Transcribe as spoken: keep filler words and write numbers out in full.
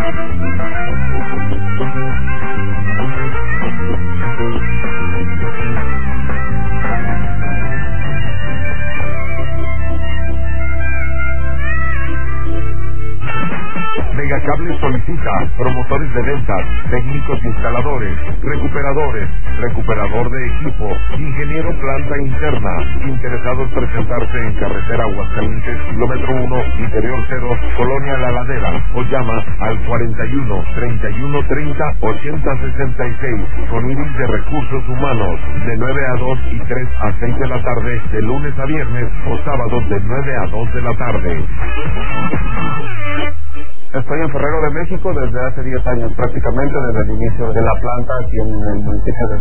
Megacable solicita promotores de ventas, técnicos instaladores, recuperadores, recuperador de equipo, ingeniero planta interna, interesados presentarse en carretera Aguascalientes, kilómetro uno, interior cero, Colonia La Ladera, o llama al cuarenta y uno, treinta y uno treinta, ochenta sesenta y seis, con Iris de Recursos Humanos, de nueve a dos y tres a seis de la tarde, de lunes a viernes, o sábados de nueve a dos de la tarde. Estoy en Ferrero de México desde hace diez años, prácticamente desde el inicio de la planta aquí en el municipio de